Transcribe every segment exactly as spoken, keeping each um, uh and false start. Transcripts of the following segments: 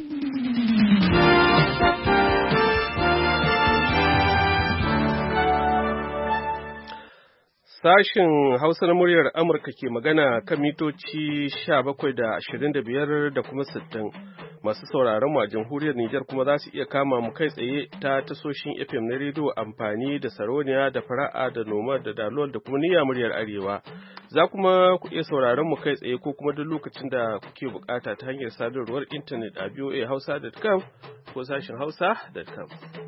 Sashin Hausa na muryar Amurka ke magana kan mitoci sha bakwai da ashirin da biyar da kuma sittin. Masu sauraron mu a jamhuriyar Nijar kuma za su iya kama mu kai tsaye ta tasoshin F M na rediyo amfani da Saroniya da Fara'a da Noma da Dalol da kuma Niyya muryar Arewa. Za kuma ku iya sauraron mu kai tsaye ko kuma duk lokacin da kuke bukata ta hanyar sadarwar intanet a v o a hausa dot com ko sashin hausa dot com.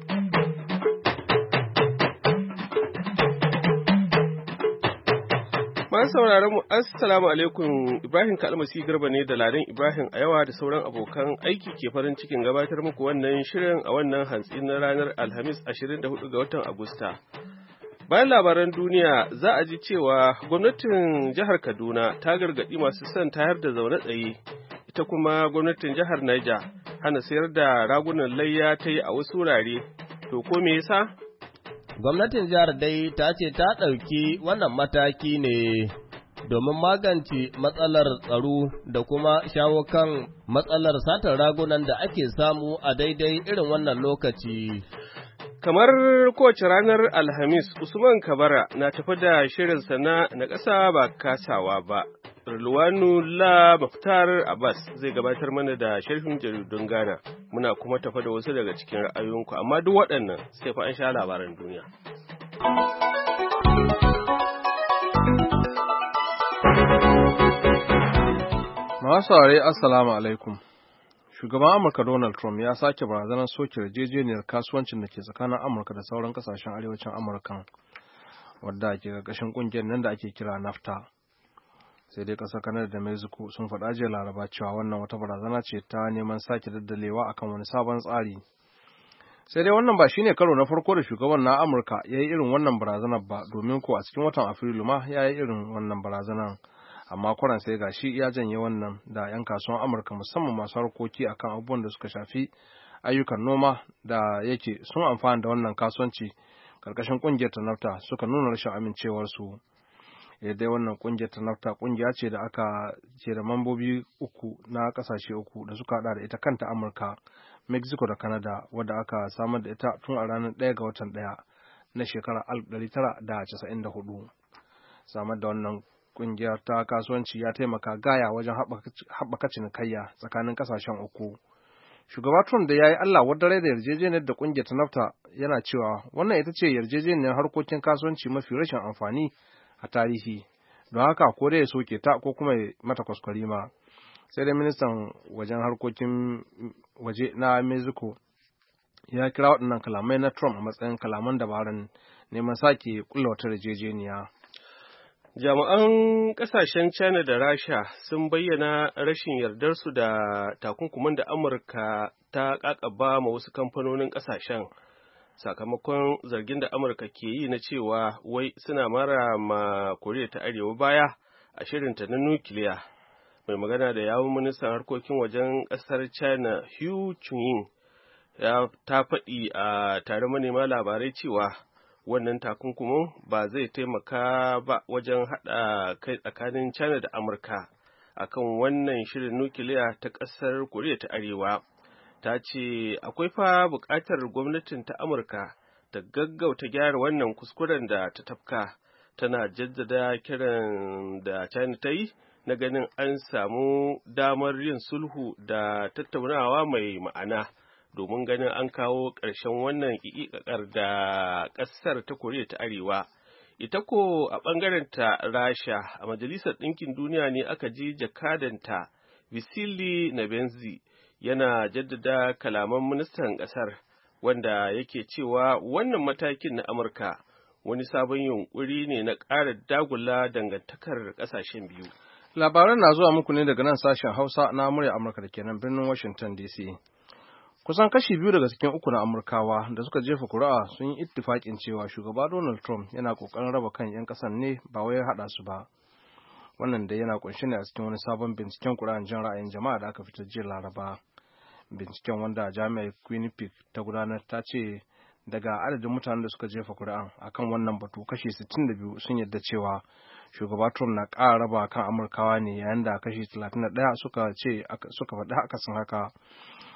Masu sauraron mu assalamu alaikum, Ibrahim Kalmasi Garba ne da Ladan Ibrahim a yawa da sauran abokan aiki ke farin cikin gabatar muku wannan shirin a wannan hantsi na ranar Alhamis ashirin da hudu ga watan Agusta. Bayan labaran duniya za a ji cewa gwamnatin jihar Kaduna ta gargaɗi masu son tayar da zaune tsaye, ita kuma gwamnatin jihar Niger hana sayar da ragunan layya ta yi a wasu wurare. To ko me yasa? Gwamnatin jihar dai ta ce ta ɗauki wannan mataki ne domin magance matsalar tsaro da kuma shawo kan matsalar satar ragunan da ake samu a daidai irin wannan lokaci. Kamar kowace ranar Alhamis, Usman Kabara na tafi da shirinsa na na ƙasa ba kasawa ba. Rilwanu La Muftar Abbas zai gabatar mana da sharhin jaridun Ghana. Muna kuma tafa da wasu daga cikin ra'ayoyinku, amma duk waɗannan sai fa an sha labaran duniya. Masu saurare assalamu alaikum. Shugaban Amurka Donald Trump ya sake barazanar soke yarjejeniyar kasuwancin da ke tsakanin Amurka da sauran kasashen arewacin Amurka, wadda ke ƙarƙashin ƙungiyar nan da ake kira NAFTA. Sai dai ƙasar Canada da Mexico sun faɗa jiya Laraba cewa wannan wata barazana ce ta neman sake daddalewa akan wani sabon tsari. Sai dai wannan ba shine karo na farko da shugaban na Amurka ya yi irin wannan barazanar ba, domin ko a cikin watan Afrilu ma ya yi irin wannan barazanar. Amma kwaran sai gashi ya janye wannan da 'yan kasuwan Amurka musamman masu harkoki akan abubuwan da suka shafi ayyukan noma da yake sun amfana da wannan kasuwanci karkashin kungiyar ta NAFTA suka nuna rashin amincewarsu. Dai wannan kungiyar ta NAFTA kungiya ce da aka ce da mambobi uku na kasashe uku da suka hada da ita kanta Amurka, Mexico da Canada, wadda aka samar da ita tun a ranar ɗaya ga watan ɗaya na shekarar alif ɗari tara da casa'in da hudu. Samar da wannan kungiyar ta kasuwanci ya taimaka gaya wajen haɓaka cinikayya tsakanin kasashen uku. Shugaba Trump da ya yi Allah wadare da yarjejeniyar da kungiyar ta NAFTA yana cewa wannan ita ce yarjejeniyar harkokin kasuwanci mafi rashin amfani a tarihi, don haka ko dai ya soke ta ko kuma mata kwaskwarima. Sai dai ministan wajen harkokin waje na Mexico ya kira waɗannan kalamai na Trump a matsayin kalaman dabaran neman sake kulla wata yarjejeniya. Jami'an ƙasashen China da Rasha sun bayyana rashin yardarsu da takunkuman da Amurka ta ƙaƙaba ma wasu kamfanonin ƙasashen, sakamakon zargin da Amurka ke yi na cewa wai suna mara ma Koriya ta Arewa baya a shirinta na nukiliya. Mai magana da yawun ministan harkokin wajen ƙasar China Hu Chunying ya ta faɗi a tare manema labarai cewa wannan takunkumin ba zai taimaka ba wajen haɗa kai tsakanin China da Amurka akan wannan shirin nukiliya ta ƙasar Koriya ta Arewa. Ta ce akwai fa buƙatar gwamnatin ta Amurka ta gaggauta gyara wannan kuskuren da ta tafka, tana jaddada kiran da China ta yi na ganin an samu damar yin sulhu da tattaunawa mai ma'ana domin ganin an kawo ƙarshen wannan ƙiƙiƙaƙar da ƙasar ta Koriya ta Arewa. Ita ko a ɓangarenta Rasha a Majalisar Ɗinkin Duniya ne aka ji jakadanta Vasily Nebenzi yana jaddada kalaman ministan ƙasar, wanda yake cewa wannan matakin na Amurka wani sabon yunƙuri ne na ƙara dagula dangantakar ƙasashen biyu. Labaran na zuwa muku ne daga nan sashen Hausa na murya Amurka da kenan birnin Washington D C. Kusan kashi biyu daga cikin uku na Amurkawa da suka jefa kuri'a sun yi ittifaƙin cewa shugaba Donald Trump yana ƙoƙarin raba kan 'yan ƙasan ne ba wai haɗa su ba. Wannan dai yana ƙunshe ne a cikin wani sabon binciken kuri'an jin ra'ayin jama'a da aka fitar jiya Laraba. Binciken wanda jami'ar Quinnipiac ta gudanar ta ce daga adadin mutanen da suka jefa kuri'an akan wannan batu kashi sittin da biyu sun yarda cewa shugaba Trump na ƙara raba kan Amurkawa ne, yayin da kashi talatin da ɗaya suka ce suka faɗi akasin haka.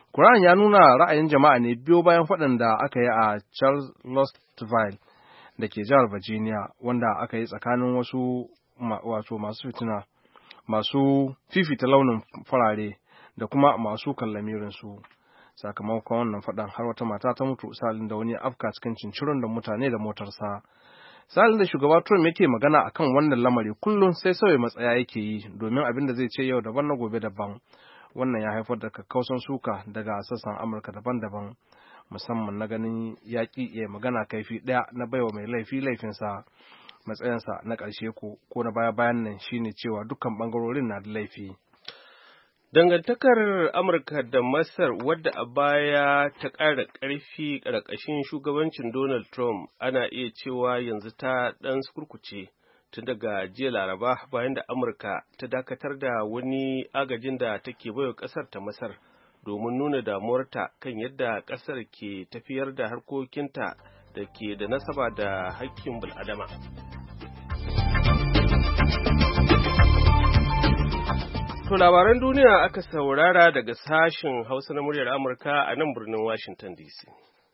Quran ya nuna ra'ayin jama'a ne biyo bayan faɗan da aka yi a Charlottesville da ke jihar Virginia, wanda aka yi tsakanin wasu wato masu fitina masu fifita launin farare da kuma masu kallamirinsu. Sakamakon wannan faɗan har wata mata ta mutu salin da wani afka cikin cincirin da mutane da motarsa. Salin da shugaba Trump yake magana akan wannan lamari kullum sai sauya matsaya yake yi domin abin da zai ce yau daban na gobe daban. Wannan ya haifar da kakkausan suka daga sassan Amurka daban-daban, musamman na ganin yaƙi ya magana kaifi ɗaya na baiwa mai laifi laifinsa. Matsayinsa na ƙarshe ko ko na baya-bayan nan shine cewa dukkan ɓangarorin na da laifi. Dangantakar Amurka da Masar, wadda a baya ta ƙara ƙarfi ƙarƙashin shugabancin Donald Trump, ana iya cewa yanzu ta ɗan kurkuce tun daga jiya Laraba bayan da Amurka ta dakatar da wani agajin da take baiwa ƙasar ta Masar domin nuna damuwarta kan yadda ƙasar ke tafiyar da harkokinta da ke da nasaba da haƙƙin bil'adama. To labaran duniya aka saurara daga sashen Hausa na muryar Amurka a nan birnin Washington D C.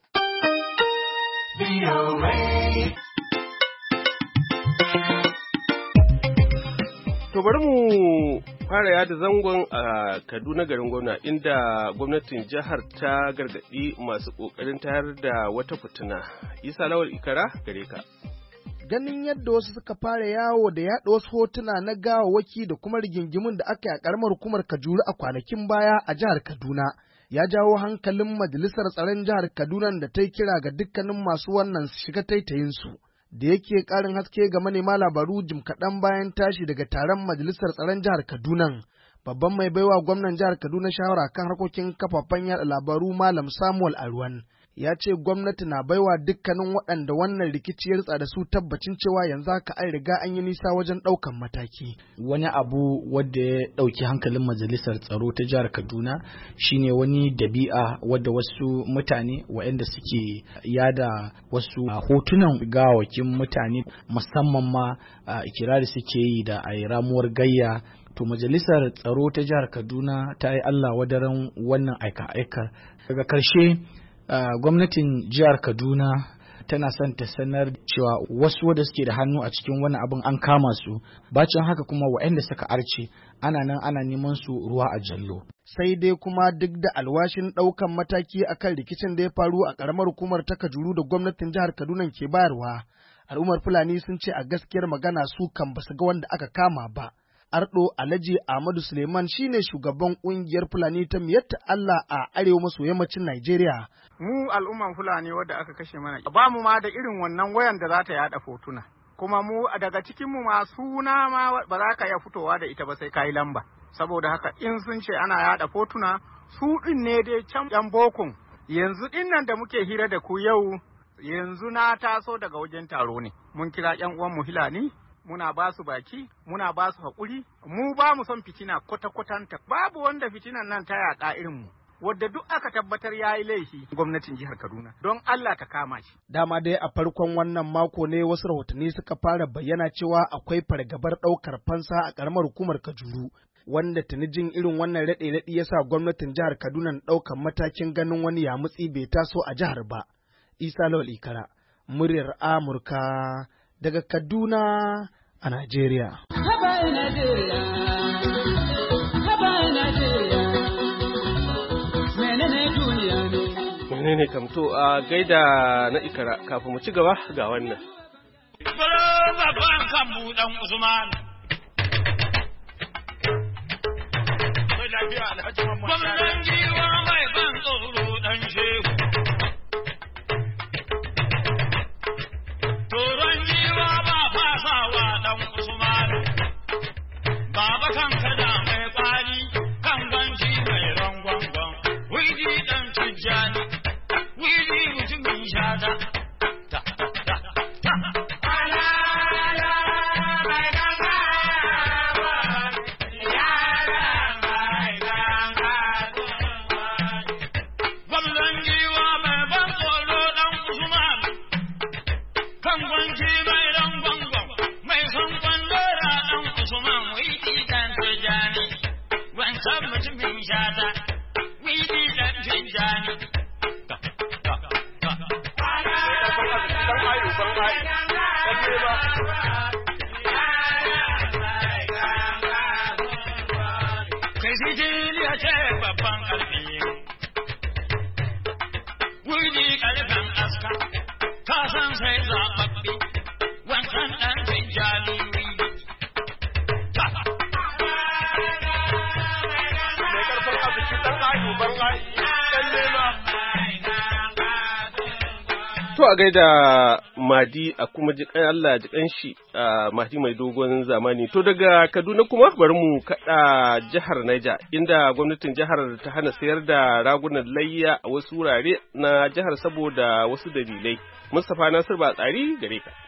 To bari mu fara yada zangon a Kaduna garin gwamna, inda gwamnatin jihar ta gargaɗi masu ƙoƙarin tayar da wata fitina. Isa Lawal Ikara gare ka. Ganin yadda wasu suka fara yawo da yaɗa wasu hotuna na gawawwaki da kuma rigingimun da aka yi a ƙaramar hukumar Kajuru a kwanakin baya a jihar Kaduna, ya jawo hankalin majalisar tsaron jihar Kaduna da ta yi kira ga dukkanin masu wannan su shiga taitayinsu. Da yake ƙarin haske ga manema labaru jim kaɗan bayan tashi daga taron majalisar tsaron jihar Kaduna, babban mai baiwa gwamnan jihar Kaduna shawara kan harkokin kafafen yaɗa labaru Malam Samuel Arwan ya ce gwamnati na baiwa dukkanin waɗanda wannan rikici ya ritsa da su tabbacin cewa yanzu haka an riga an yi nisa wajen ɗaukan mataki. Wani abu wadda ya ɗauki hankalin majalisar tsaro ta jihar Kaduna shine wani dabi'a wadda wasu mutane waɗanda suke yada wasu hotunan gawakin mutane musamman ma ikirari suke yi da a ramuwar gayya. To majalisar tsaro ta jihar Kaduna ta yi Allah wadaran wannan aika-aikar. Daga ƙarshe Uh, gwamnatin jihar Kaduna tana son ta sanar cewa wasu wadda suke da hannu a cikin wani abin an kama su, bacin haka kuma waɗanda suka arce ana nan ana neman su ruwa a jallo. Sai dai kuma duk da alwashin ɗaukan mataki akan rikicin da ya faru a ƙaramar hukumar ta Kajuru da gwamnatin jihar Kaduna ke bayarwa, al'ummar Fulani sun ce a gaskiyar magana su kan basu ga wanda aka kama ba. Ardo Alhaji Ahmadu Suleiman shine shugaban kungiyar Fulani ta Miyatta Allah a arewa maso yammacin Najeriya. Mu al'umman Fulani wadda aka kashe mana ba mu ma da irin wannan wayan da za ta yada fotuna. Kuma mu daga cikin mu ma suna ma ba za ka iya fitowa da ita ba sai kai lamba. Saboda haka in sun ce ana yada fotuna su din ne dai can yan bokun. Yanzu din nan da muke hira da ku yau yanzu na taso daga wajen taro ne. Mun kira yan uwan mu Fulani. Muna ba su baki, muna ba su haƙuri, mu ba mu son fitina kwata-kwatanta, babu wanda fitinan nan ta yaƙa irinmu, wadda duk aka tabbatar ya yi laifi gwamnatin jihar Kaduna, don Allah ta kama shi. Dama dai a farkon wannan mako ne wasu rahotanni suka fara bayyana cewa akwai fargabar ɗaukar fansa a ƙaramar hukumar Kajuru, wanda tuni jin irin wannan raɗe-raɗi ya sa gwamnatin jihar Kaduna ɗaukar matakin ganin wani yamutsi bai taso a jihar ba. Isa Lawal Ikara, muryar Amurka daga Kaduna a Najeriya. Menene kamto a gaida na Ikara kafin mu ci gaba ga wannan. Babban kanmu dan Usman. Gwamnan giwa mai ban tsoro dan shehu. Toron giwa ba fasawa dan Usman. Baba kan kada mai kwari kan ganci mai rangwangwan. Wiji dan tijjani, wiji mutumin shata. tijjani. Kai sijiliya ce babban ƙarfi, wuri ƙarfen aska, ka san sai zaɓaɓɓe, wancan ɗan tijjani wuri. Mai ƙarfin arziki ɗan ayu ban ayi, ɗan nema. To a gaida Madi a kuma jikan Allah jikan shi a Madi mai dogon zamani. To daga Kaduna kuma bari mu kaɗa jihar Niger inda gwamnatin jihar ta hana sayar da ragunan layya a wasu wurare na jihar saboda wasu dalilai. Mustapha Nasir Batsari gare ka.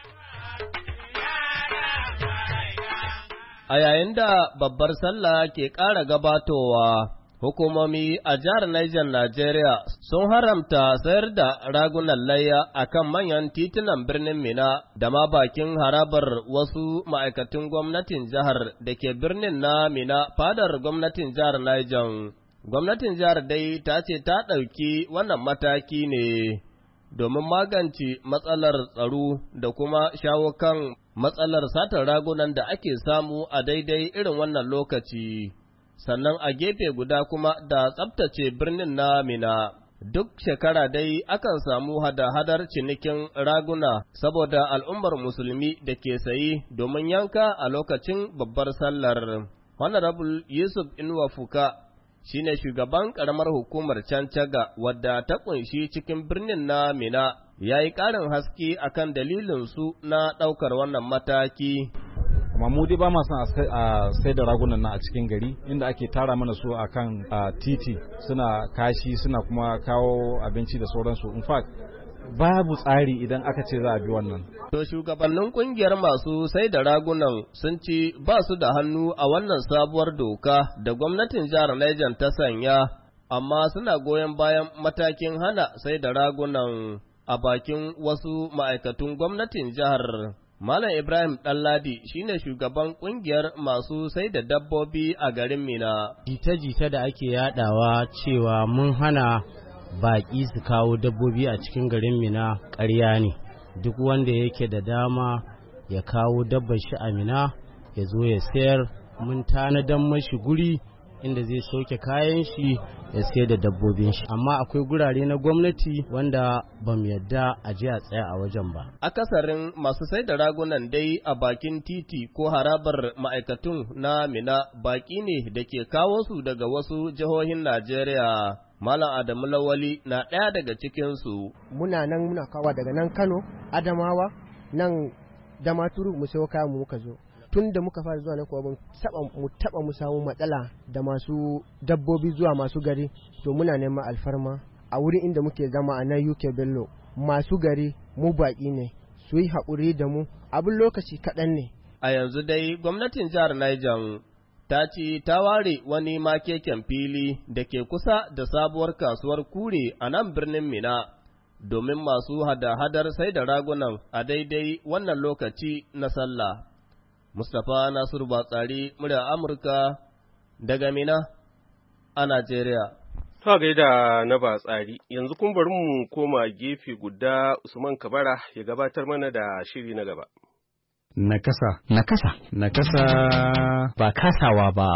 A yayin da babbar sallah ke ƙara gabatowa, hukumomi a jihar Niger, Najeriya sun haramta sayar da ragunan layya a kan manyan titunan birnin Mina da ma bakin harabar wasu ma'aikatan gwamnatin jihar da ke birnin na Mina fadar gwamnatin jihar Niger. Gwamnatin jihar dai ta ce ta ɗauki wannan mataki ne domin magance matsalar tsaro da kuma shawo kan matsalar satar ragunan da ake samu a daidai irin wannan lokaci. Sannan a gefe guda kuma da tsabtace birnin na Mina. Duk shekara dai akan samu hada-hadar cinikin raguna saboda al'ummar musulmi da ke sayi domin yanka a lokacin babbar sallar. Honorable Yusuf Inuwa Fuka shi ne shugaban ƙaramar hukumar Cancaga wadda ta ƙunshi cikin birnin na Mina, ya yi ƙarin haske akan dalilinsu na ɗaukar wannan mataki. amma mu dai ba ma son a sai da ragunan nan a cikin gari inda ake tara mana su akan titi suna kashi suna kuma kawo abinci da sauransu. In fact babu tsari idan aka ce za a bi wannan. To shugabannin kungiyar masu sai da ragunan sun ci ba su da hannu a wannan sabuwar doka da gwamnatin jihar Niger ta sanya, amma suna goyon bayan matakin hana sai da ragunan a bakin wasu ma'aikatun gwamnatin jihar. Malam Ibrahim Ɗanladi shine shugaban ƙungiyar masu sai da dabbobi a garin Mina. Jita-jita da ake yadawa cewa mun hana baƙi su kawo dabbobi a cikin garin Mina ƙarya ne. Duk wanda yake da dama ya kawo dabbar shi a Mina ya zo ya sayar, mun tanadan mashi guri inda zai soke kayan shi ya sayar da dabbobin shi. Amma akwai gurare na gwamnati wanda ba mu yadda a je a tsaya a wajen ba. Akasarin masu sai da ragunan dai a bakin titi ko harabar ma'aikatun na Mina baki ne da ke kawo su daga wasu jihohin Najeriya. Malam Adamu Lawali na ɗaya daga cikinsu. Muna nan muna kawo daga nan Kano, Adamawa, nan Damaturu mu sayo kayan mu muka zo. Tun da muka fara zuwa na kuwa mu taba mu samu matsala da masu dabbobi zuwa masu gari, to muna neman alfarma a wurin inda muke zama a nan U K Bello. Masu gari mu baƙi ne, su yi haƙuri da mu, abin lokaci kaɗan ne. A yanzu dai gwamnatin jihar Niger ta ce ta ware wani makeken fili da ke kusa da sabuwar kasuwar Kure a nan birnin Mina domin masu hada-hadar sai da ragunan a daidai wannan lokaci na sallah. Mustapha Nasiru Batsari, murya Amurka daga Mina a Najeriya. Ta gaida na Batsari, yanzu kun bari mu koma gefe guda Usman Kabara ya gabatar mana da shiri na gaba. Nakasa. Nakasa. Nakasa. Ba kasawa ba.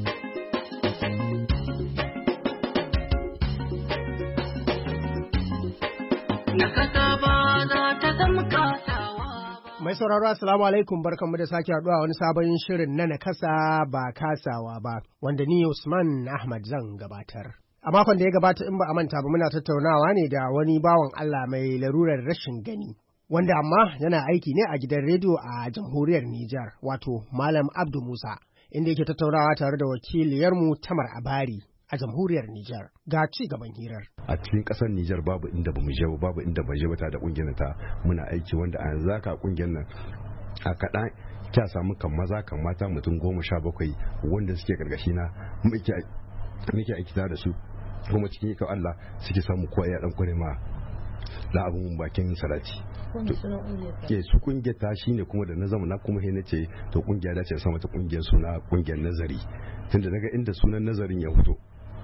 Nakasa ba za ta zama kasawa ba. Mai sauraro assalamu alaikum barkanmu da sake haɗuwa wani sabon shirin na nakasa ba kasawa ba wanda ni Usman Ahmad zan gabatar. A makon da ya gabata in ba a manta ba muna tattaunawa ne da wani bawan Allah mai larurar rashin gani. Wanda amma yana aiki ne a gidan rediyo a jamhuriyar Nijar, wato Malam Abdu Musa, inda yake tattaunawa tare da wakiliyarmu Tamar Abari a jamhuriyar Nijar. Ga ci gaban hirar. A cikin ƙasar Nijar babu inda bamu je babu inda ban je ta da kungiyar ta muna aiki wanda a yanzu haka kungiyar nan a kaɗan kya samu kan maza kan mata mutum goma sha bakwai wanda suke gargashi na muke aiki da su kuma cikin ikon Allah suke samu kowa ya dan kware ma da abun bakin salati. Ke su kungiyar ta shine kuma da na zama na kuma he nace to kungiya da ce sama ta kungiyar suna kungiyar nazari tunda daga inda sunan nazarin ya fito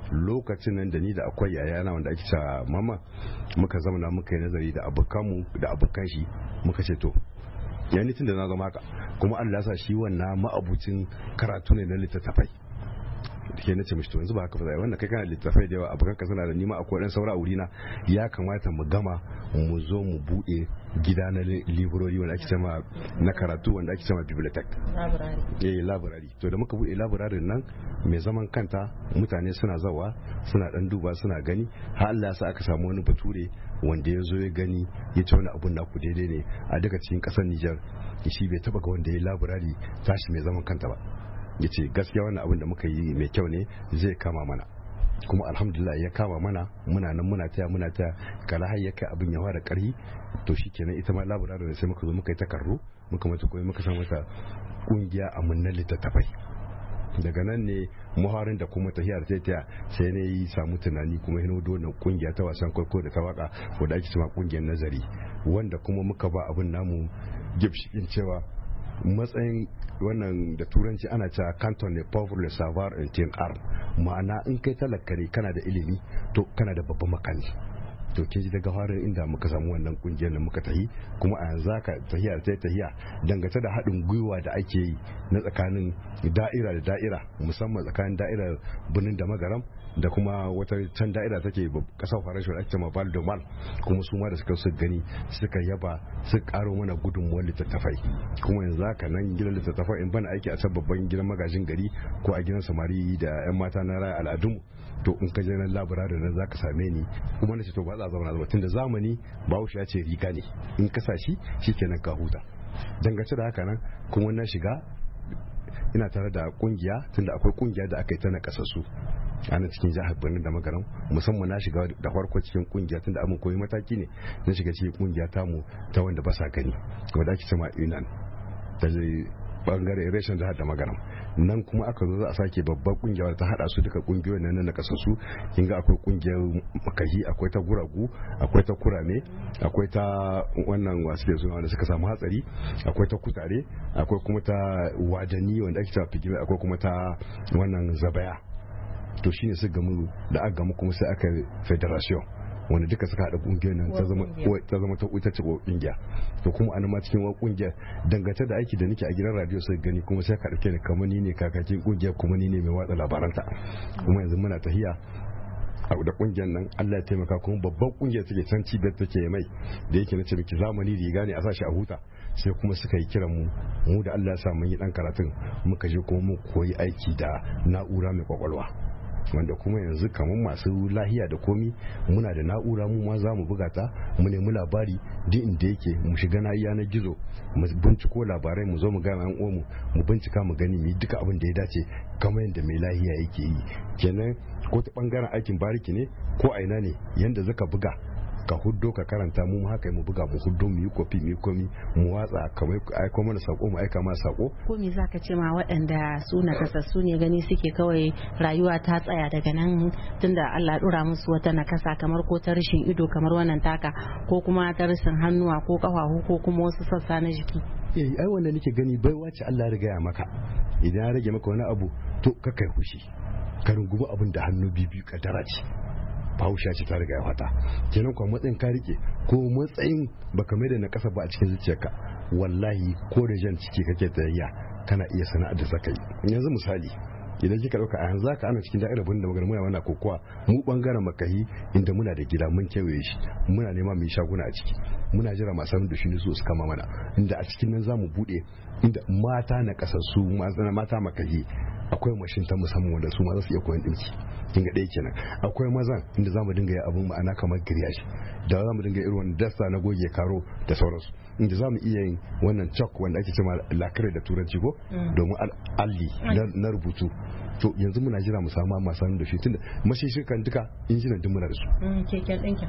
lokacin nan da ni da akwai yayana wanda ake cewa mama muka zauna muka yi nazari da abokanmu da abokan shi muka ce to yani tun da na zama haka kuma Allah ya sa shi wannan ma'abucin karatu ne na littattafai da ke nace mishi to yanzu ba haka fa wannan kai kana littattafai da yawa abokan ka suna da nima akwai dan saura a wurina ya kamata mu gama mu zo mu bude gida na library wanda ake cewa na karatu wanda ake cewa bibliotheque eh library to da muka bude library nan mai zaman kanta mutane suna zawa suna dan duba suna gani har Allah ya sa aka samu wani bature wanda ya zo ya gani ya ce wani abun naku daidai ne a daga cikin kasar Niger shi bai taba ga wanda ya library tashi mai zaman kanta ba ya ce gaskiya wannan abin da muka yi mai kyau ne zai kama mana kuma alhamdulillah ya kama mana muna nan muna taya muna taya kala har ya kai abin ya fara karhi to shikenan ita ma library sai muka zo muka yi takarru muka mata koyi muka san mata kungiya a munnan littattafai daga nan ne muharin da kuma tahiyar taitiya sai ne yi samu tunani kuma hino wannan kungiya ta wasan kwaikwayo da ta waka wadda ake cewa kungiyar nazari wanda kuma muka ba abin namu gibshikin cewa matsayin wannan da turanci ana cewa canton ne pauvre le savoir un tien arme ma'ana in kai talaka ne kana da ilimi to kana da babban makani to kin ji daga farin inda muka samu wannan kungiyar da muka tahi kuma a yanzu haka tahiya ta tahiya dangance da haɗin gwiwa da ake yi na tsakanin da'ira da da'ira musamman tsakanin da'irar birnin da magaram da kuma wata can da'ira take kasar faransa da ake cewa Val de Mal kuma su ma da suka su gani suka yaba su karo mana gudunmuwar littattafai kuma yanzu haka nan gidan littattafai in bana aiki a can babban gidan magajin gari ko a gidan samari da yan mata na raya al'adun to in ka je nan labirarin nan zaka same ni kuma nace to ba za a zauna ba tunda zamani Bahaushe ya ce riga ne in ka sa shi shikenan ka huta dangance da haka nan kuma na shiga ina tare da kungiya tunda akwai kungiya da aka yi ta na kasassu ana cikin jihar Birnin da Magaram musamman na shiga da farko cikin kungiya tunda amin koyi mataki ne na shiga cikin kungiya tamu ta wanda ba sa gani wanda ake cewa Yunan da bangare reshen jihar da Magaram nan kuma aka zo za a sake babbar kungiya ta hada su duka kungiyoyin nan na kasassu kin ga akwai kungiyar makahi akwai ta guragu akwai ta kurame akwai ta wannan wasu ke suna wanda suka samu hatsari akwai ta kutare akwai kuma ta wadani wanda ake cewa figila akwai kuma ta wannan zabaya to shine su gamu da aka gamu kuma sai aka federation wanda duka suka haɗa ƙungiyar nan ta zama ta ita ce ƙungiya to kuma an ma cikin wani ƙungiyar dangance da aiki da nake a gidan radio sai gani kuma sai ka ɗauke ni kamar ni ne kakakin ƙungiyar kuma ni ne mai watsa labaranta kuma yanzu muna tahiya da ƙungiyar nan Allah ya taimaka kuma babban ƙungiyar take can cibiyar take mai da yake na ce miki zamani riga ne a sashi a huta sai kuma suka yi kiran mu mu da Allah ya sa mun yi dan karatun muka je kuma mu koyi aiki da na'ura mai kwakwalwa wanda kuma yanzu kamar masu lahiya da komi muna da na'ura mu ma za mu buga ta mu nemi labari duk inda yake mu shiga na yanar gizo mu binciko labarai mu zo mu gaya yan uwanmu mu bincika mu gani mu yi duka abin da ya dace kamar yadda mai lahiya yake yi kenan ko ta bangaren aikin bariki ne ko a ina ne yanda zaka buga ka huddo ka karanta mu haka mu buga mu huddo mu yi kofi mu yi komi mu watsa kamar aiko mana sako mu aika mana sako ko me zaka ce ma waɗanda su na kasassu ne gani suke kawai rayuwa ta tsaya daga nan tunda Allah dora musu wata nakasa kamar ko ta rashin ido kamar wannan taka ko kuma ta rashin hannuwa ko kafafu ko kuma wasu sassa na jiki eh ai wannan nake gani bai wace Allah ya riga ya maka idan ya rage maka wani abu to ka kai hushi ka rungumi abin da hannu bibiyu kadara ce Bahaushe ce ta riga ya fata kenan kuma matsayin ka rike ko matsayin baka mai da na kasa ba a cikin zuciyarka wallahi ko da jan ciki kake tayayya kana iya sana'ar da zaka yi yanzu misali idan kika dauka a yanzu haka ana cikin da'irar bin da magana muna wannan kokowa mu bangaren makahi inda muna da gida mun kewaye shi muna nema mu yi shaguna a ciki muna jira masu da shi ne su su kama mana inda a cikin nan zamu bude inda mata na kasassu mata makahi akwai mashin ta musamman wanda su ma za su iya koyon dinki kinga ɗaya kenan akwai mazan inda zamu dinga yi abun ma'ana kamar giriyashi da zamu dinga irin wannan dasta na goge karo da sauransu inda zamu iya yin wannan chalk wanda ake cewa lakare da turanci ko domin alli na rubutu to yanzu muna jira mu samu masu da shi tunda mashishikan duka injinan duk muna da su keken ɗinkin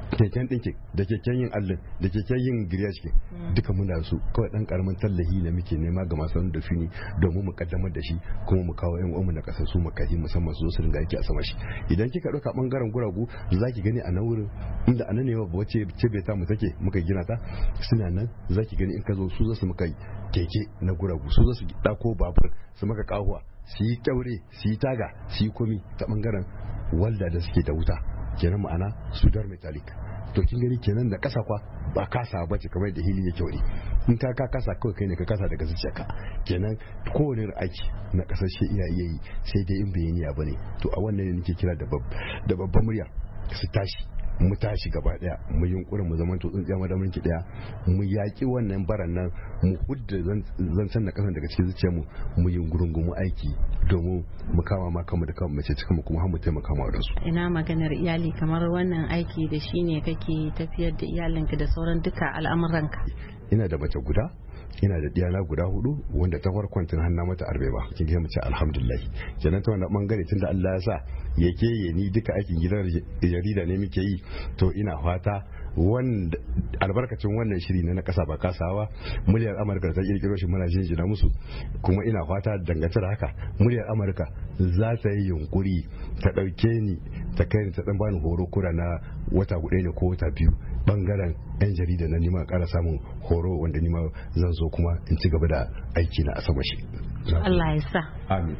keken ɗinkin da keken yin allin da keken yin giryashi duka muna su kawai ɗan ƙaramin tallahi ne muke nema ga masu da fini domin mu kaddamar da shi kuma mu kawo yan uwanmu na ƙasar su makahi musamman su zo su ringa yake a sama shi. Idan kika ɗauka ɓangaren guragu za ki gani a nan wurin inda a nan ne wacce cibiyar mu take muka gina ta suna nan za ki gani in ka zo su zo su muka keke na guragu su zo su ɗako babur su maka kahuwa su yi kyaure su yi taga su yi komi ta ɓangaren walda da suke da wuta kenan ma'ana sudar metallic. To kin gani kenan da kasa kwa ba kasa ba ce kamar da hili ya kyaure in ka ka kasa kawai kai ne ka kasa daga zuciyarka kenan kowane aiki na kasashe iya iya yi sai dai in bai niyya bane. To a wannan ne nake kira da babban murya su tashi mu tashi gaba daya mu yunkurin mu zaman to tsintsiya madamin ki daya mu yaki wannan baran nan mu hudda zancen na kasan daga cikin zuciyar mu mu yungurungumu aiki domin mu kama ma kanmu da kanmu mace cikin mu kuma har mu taimaka ma wadansu. Ina maganar iyali kamar wannan aiki da shine kake tafiyar da iyalinka da sauran duka al'amuranka. Ina da mace guda ina da diyana guda hudu wanda ta farkon tun hanna mata arbe ba kin ga mace alhamdulillah kenan ta wannan bangare tunda Allah ya sa yake yi ni duka aikin gidan jarida ne muke yi to ina fata wanda albarkacin wannan shiri na kasa ba kasawa muryar Amurka ta kirkiro shi muna jinjina musu kuma ina fata dangantar haka muryar Amurka za ta yi yunkuri ta dauke ni ta kai ni ta dan bani horo kura na wata guda ne ko wata biyu bangaren yan jarida na nima kara samun horo wanda nima zan zo kuma in ci gaba da aiki na a sama shi. Allah ya sa. Amin.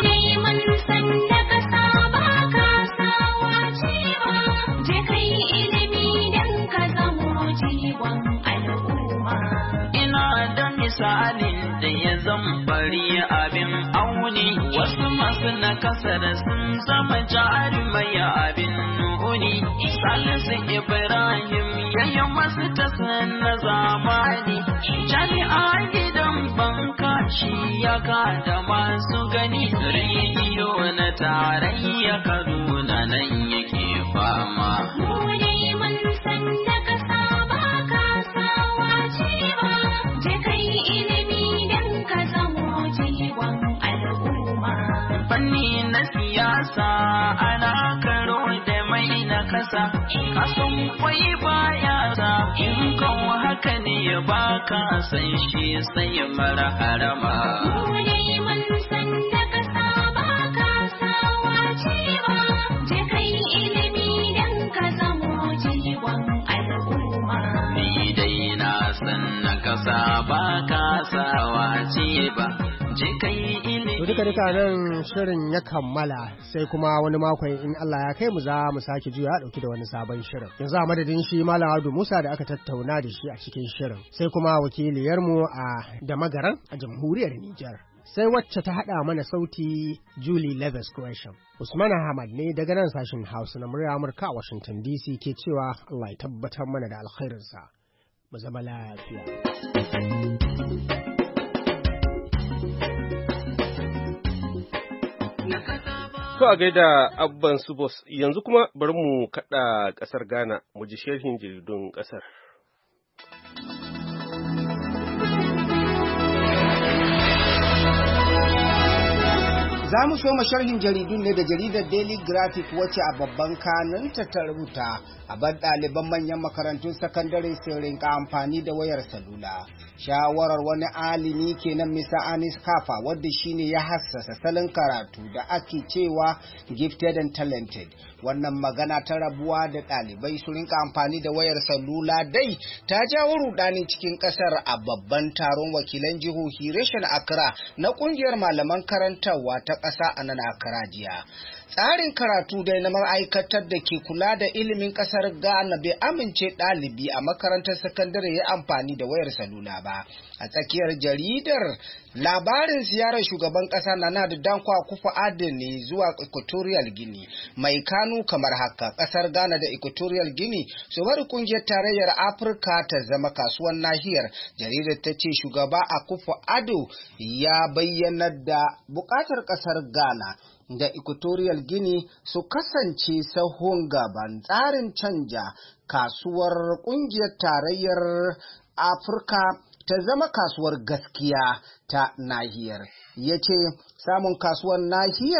Ina da misalin da ya zambari abin auni wasu masu na kasar sun zama jarumai abin nuni. Salisu Ibrahim yayi masu tasan na zamani jami'a gidan banka shi ya da masu gani rediyo na tarayya Kaduna nan yake fama. Fanni na siyasa ana karo da mai na kasa kasan kwai baya ta in kan haka ne ba ka san shi sai mara harama. Ni dai na san na kasa ba kasawa ce ba je kai ilimi. duka duka nan shirin ya kammala sai kuma wani makon in Allah ya kai mu za mu sake juya dauki da wani sabon shirin. Yanzu a madadin shi Malam Audu Musa da aka tattauna da shi a cikin shirin sai kuma wakiliyar mu a da magaran a jamhuriyar Nijar. Sai wacce ta haɗa mana sauti Julie Leathers Gresham. Usman Ahmad ne daga nan sashen Hausa na murya Amurka a Washington D C ke cewa Allah ya tabbatar mana da alkhairinsa. Mu zama lafiya. To a gaida abban su boss yanzu kuma bari mu kaɗa ƙasar Ghana mu ji sharhin jaridun ƙasar. Za mu so sharhin jaridun ne da jaridar Daily Graphic wacce a babban kanunta ta rubuta a bar ɗaliban manyan makarantun sakandare sun rinka amfani da wayar salula. Shawarar wani alimi kenan Mister Anis Kafa wadda shine ya hassasa salon karatu da ake cewa gifted and talented. Wannan magana ta rabuwa da ɗalibai su rinka amfani da wayar salula dai ta jawo rudani cikin ƙasar a babban taron wakilan jihohi reshen Accra na ƙungiyar malaman karantarwa ta ƙasa a nan Accra jiya. Tsarin karatu dai na ma'aikatar da ke kula da ilimin ƙasar Ghana bai amince ɗalibi a makarantar sakandare ya amfani da wayar salula ba. A tsakiyar jaridar labarin ziyarar shugaban ƙasa Nana Dankwa Akufo-Addo ne zuwa Equatorial Guinea mai kanu kamar haka ƙasar Ghana da Equatorial Guinea su bari ƙungiyar tarayyar Afirka ta zama kasuwar nahiyar. Jaridar ta ce shugaba Akufo-Addo ya bayyana da buƙatar ƙasar Ghana da Equatorial Guinea su kasance sahun gaban tsarin canja kasuwar ƙungiyar tarayyar Afirka ta zama kasuwar gaskiya ta nahiyar. Ya ce samun kasuwar nahiyar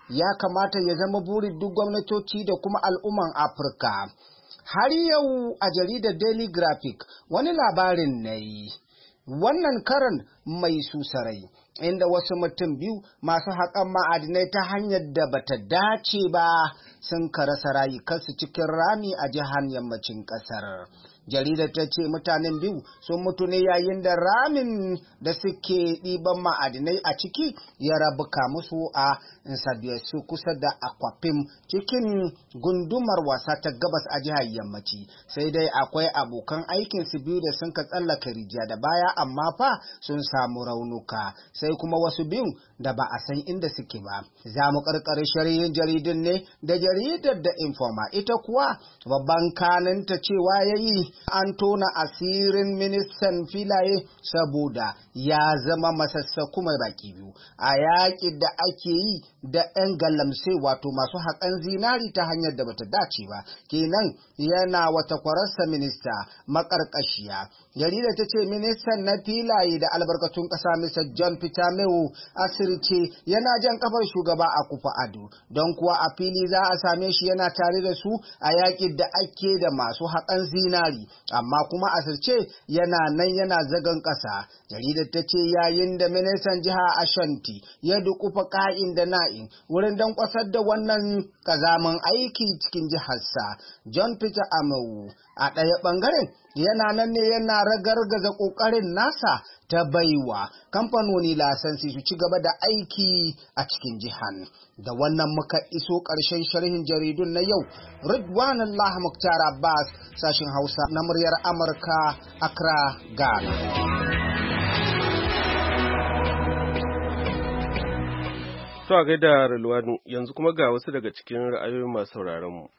ya kamata ya zama burin duk gwamnatoci da kuma al'umman Afirka. Har yau a jaridar Daily Graphic wani labarin na yi, wannan karan mai susarai, inda wasu mutum biyu masu haƙan ma'adinai ta hanyar da bata dace ba sun karasa rayukansu cikin rami a jihar yammacin ƙasar. Jaridar ta ce mutanen biyu sun mutu ne yayin da ramin da suke ɗiban ma'adinai a ciki ya rabuka musu a su kusa da Akwapim cikin gundumar wasa ta gabas a jihar yammaci. Sai dai akwai abokan aikin su biyu da sun ka tsallaka rijiya da baya amma fa sun samu raunuka, sai kuma wasu biyun da ba a san inda suke ba. Za mu karkare shari'in jaridun ne da jaridar da Informa, ita kuwa babban kananta cewa yayi an tona asirin ministan filaye saboda ya zama masassaku mai baki biyu a yaƙi da ake yi da 'yan galamse wato masu haƙan zinari ta hanyar da bata dace ba, kenan yana wata kwararsa minista maƙarƙashiya. Jarida ta ce ministan na filaye da albarkatun ƙasa Mister John Peter Mewu asirce yana jan kafar shugaba Akufo-Addo, don kuwa a fili za a same shi yana tare da su a yaƙi da ake da masu haƙan zinari, amma kuma asirce yana nan yana zagon ƙasa. Jaridar ta ce yayin da ministan jiha Ashanti ya dukufa ka'in da na'in wurin don kwasar da wannan kazamin aiki cikin jiharsa, John Peter Amewu a ɗaya ɓangaren yana nan ne yana ragargaza ƙoƙarin nasa ta baiwa kamfanoni lasansi su ci gaba da aiki a cikin jihan. Da wannan muka iso ƙarshen sharhin jaridun na yau. Ridwan Allah Muktar Abbas, sashin Hausa na muryar Amurka, Accra, Ghana. To a gaida Rilwanu, yanzu kuma ga wasu daga cikin ra'ayoyin masu sauraron mu.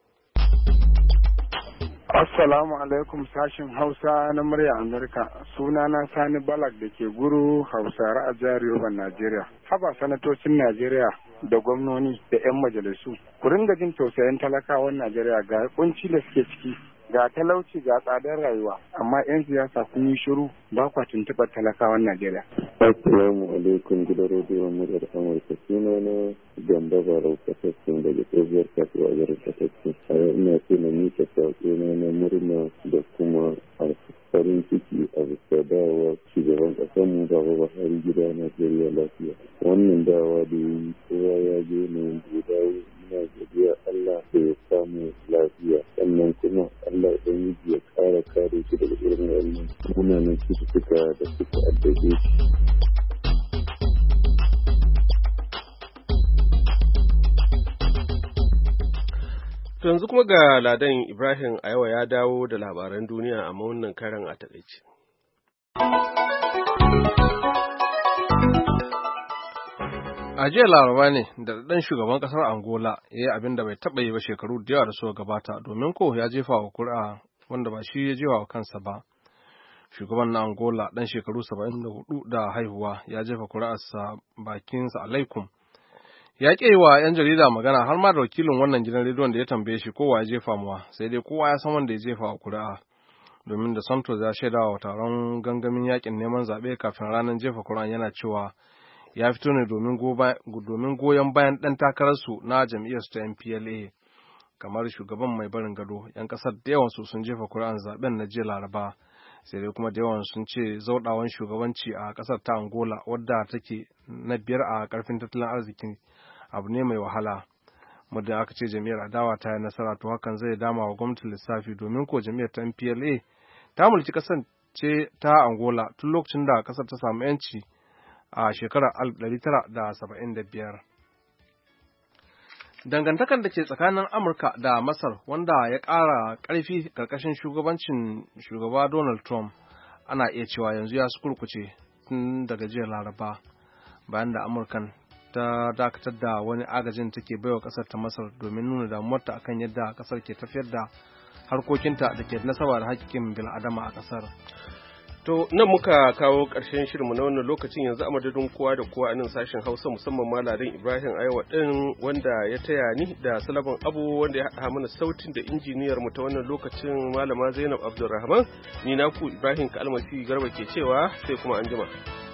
Assalamu alaikum sashin Hausa na murya Amurka. Sunana Sani Balak da ke guru Hausare a jihar Yoban, Najeriya. Haba sanatocin Najeriya da gwamnoni da 'yan majalisu, ku ringa jin tausayin talakawan Najeriya ga kunci da suke ciki, ga talauci ga tsadar rayuwa, amma 'yan siyasa kun yi shiru ba kwa tuntuɓar talakawan Najeriya. Assalamu alaikum gidan rediyon muryar Amurka, suna na Gamba Barau Kasassun daga tsohuwar kasuwa a garin Kasassun. A yau ina so na mika saƙo na murna da kuma farin ciki a bisa dawowa shugaban ƙasar mu Baba Buhari gida Najeriya lafiya. Wannan dawa da yi kowa ya je ne da dawo, ina godiya Allah da ya samu lafiya, sannan kuma Allah ɗan ya ƙara kare shi daga irin wannan munanan cututtuka da suka addabe shi. Yanzu kuma ga Ladan Ibrahim a yawa ya dawo da labaran duniya a wannan karan a takaice. A jiya Laraba ne da ɗan shugaban ƙasar Angola ya yi abin da bai taɓa yi ba shekaru da yawa da suka gabata, domin ko ya jefa wa kuri'a wanda ba shi ya jefa wa kansa ba. Shugaban na Angola ɗan shekaru saba'in da hudu da haihuwa ya jefa kuri'arsa bakinsa alaikum. Ya ƙi yi wa 'yan jarida magana har ma da wakilin wannan gidan rediyon da ya tambaye shi kowa ya jefa muwa, sai dai kowa ya san wanda ya jefa wa kuri'a. Domin da Santos ya shaida wa taron gangamin yakin neman zaɓe kafin ranar jefa kuri'an yana cewa ya fito ne domin goyon bayan ɗan takararsu na jam'iyyarsu ta M P L A. Kamar shugaban mai barin gado, 'yan ƙasar da yawansu sun jefa kuri'an zaɓen na jiya Laraba, sai dai kuma da yawan sun ce zauɗawan shugabanci a ƙasar ta Angola wadda take na biyar a ƙarfin tattalin arziki abu ne mai wahala. Muddin aka ce jam'iyyar adawa ta yi nasara, to hakan zai dama wa gwamnatin lissafi, domin ko jam'iyyar ta M P L A ta mulki ƙasar ce ta Angola tun lokacin da ƙasar ta samu 'yanci a shekarar alif ɗari tara da saba'in da biyar. Dangantakar da ke tsakanin Amurka da Masar, wanda ya ƙara ƙarfi ƙarƙashin shugabancin shugaba Donald Trump, ana iya cewa yanzu ya sukurkuce tun daga jiya Laraba, bayan da Amurkan ta dakatar da wani agajin take baiwa ƙasar ta Masar domin nuna damuwarta akan yadda ƙasar ke tafiyar da harkokinta da ke nasaba da haƙƙin bil'adama a ƙasar. To nan muka kawo ƙarshen shirinmu na wannan lokacin, yanzu a madadin kowa da kowa a nan sashen Hausa, musamman Malarin Ibrahim Aiwa ɗin wanda ya taya ni, da Salaman Abu wanda ya haɗa mana sautin, da injiniyar mu ta wannan lokacin Malama Zainab Abdulrahman, ni naku Ibrahim Kalmasi Garba ke cewa sai kuma anjima.